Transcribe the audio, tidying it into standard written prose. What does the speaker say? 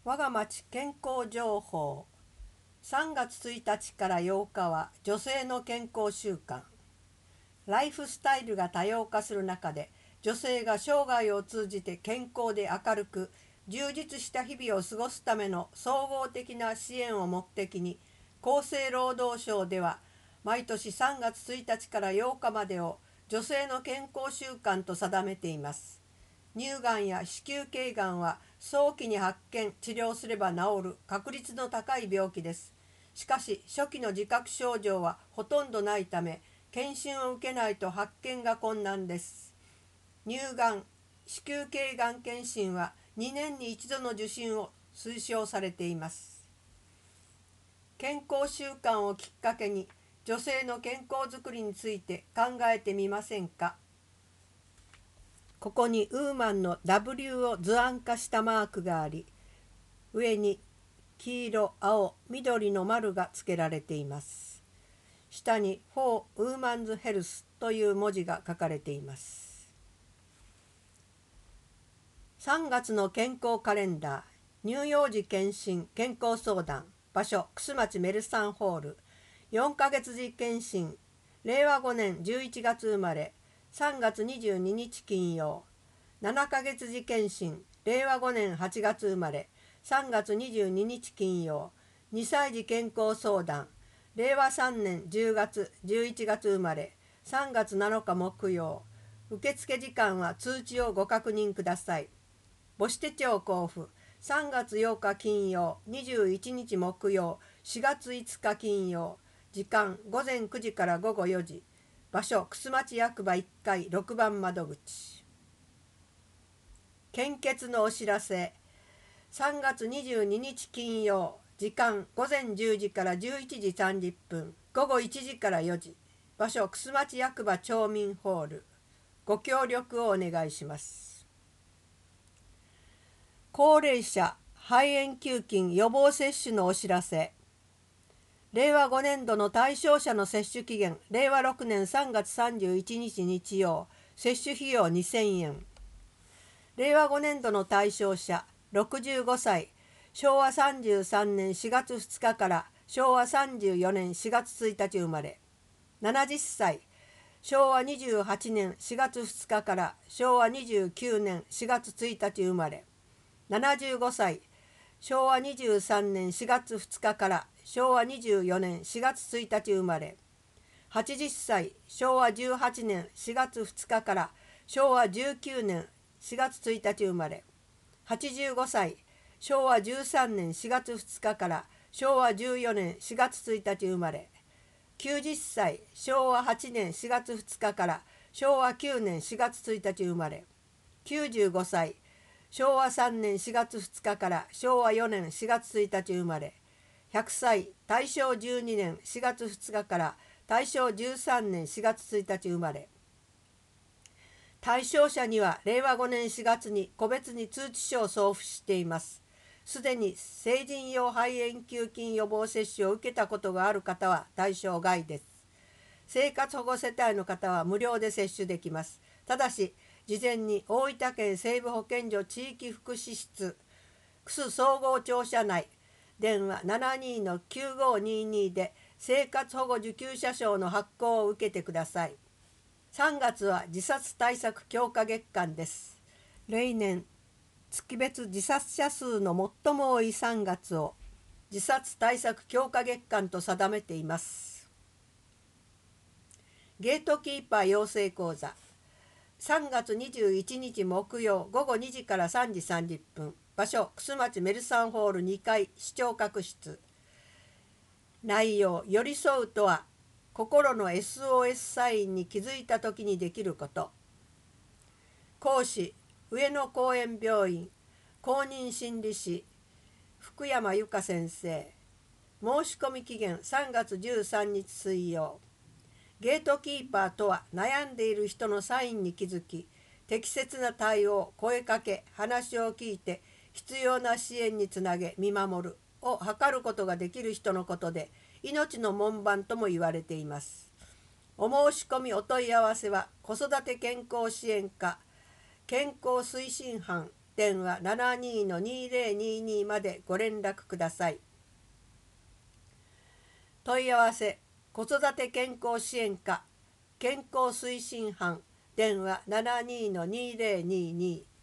我が町健康情報。3月1日から8日は女性の健康習慣。ライフスタイルが多様化する中で、女性が生涯を通じて健康で明るく充実した日々を過ごすための総合的な支援を目的に、厚生労働省では毎年3月1日から8日までを女性の健康習慣と定めています。乳がんや子宮頸がんは早期に発見・治療すれば治る確率の高い病気です。しかし初期の自覚症状はほとんどないため、検診を受けないと発見が困難です。乳がん、子宮頸がん検診は2年に一度の受診を推奨されています。健康習慣をきっかけに女性の健康づくりについて考えてみませんか。ここにウーマンの W を図案化したマークがあり、上に黄色、青、緑の丸が付けられています。下に For Women's Health という文字が書かれています。3月の健康カレンダー、乳幼児検診・健康相談、場所、楠町メルサンホール、4ヶ月次検診、令和5年11月生まれ、3月22日金曜。7ヶ月次検診、令和5年8月生まれ、3月22日金曜。2歳児健康相談、令和3年10月11月生まれ、3月7日木曜。受付時間は通知をご確認ください。母子手帳交付、3月8日金曜、21日木曜、4月5日金曜。時間午前9時から午後4時。場所、楠町役場1階6番窓口。献血のお知らせ。3月22日金曜。時間午前10時から11時30分。午後1時から4時。場所、楠町役場町民ホール。ご協力をお願いします。高齢者肺炎球菌予防接種のお知らせ。令和5年度の対象者の接種期限、令和6年3月31日日曜、接種費用2000円。令和5年度の対象者、65歳、昭和33年4月2日から昭和34年4月1日生まれ。70歳、昭和28年4月2日から昭和29年4月1日生まれ。75歳、昭和23年4月2日から昭和24年4月1日生まれ。80歳、昭和18年4月2日から昭和19年4月1日生まれ。85歳、昭和13年4月2日から昭和14年4月1日生まれ。90歳、昭和8年4月2日から昭和9年4月1日生まれ。95歳、昭和3年4月2日から昭和4年4月1日生まれ。100歳、大正12年4月2日から大正13年4月1日生まれ。対象者には令和5年4月に個別に通知書を送付しています。すでに成人用肺炎球菌予防接種を受けたことがある方は対象外です。生活保護世帯の方は無料で接種できます。ただし、事前に大分県西部保健所地域福祉室楠総合庁舎内電話 72-9522 で生活保護受給者証の発行を受けてください。3月は自殺対策強化月間です。例年月別自殺者数の最も多い3月を自殺対策強化月間と定めています。ゲートキーパー養成講座、3月21日木曜午後2時から3時30分。場所、楠町メルサンホール2階視聴覚室。内容、寄り添うとは心の SOS サインに気づいた時にできること。講師、上野公園病院公認心理師福山由香先生。申し込み期限3月13日水曜。ゲートキーパーとは悩んでいる人のサインに気づき、適切な対応、声かけ、話を聞いて必要な支援につなげ見守るを図ることができる人のことで、命の門番とも言われています。お申し込みお問い合わせは子育て健康支援課健康推進班電話 72-2022 までご連絡ください。問い合わせ子育て健康支援課健康推進班電話 72-2022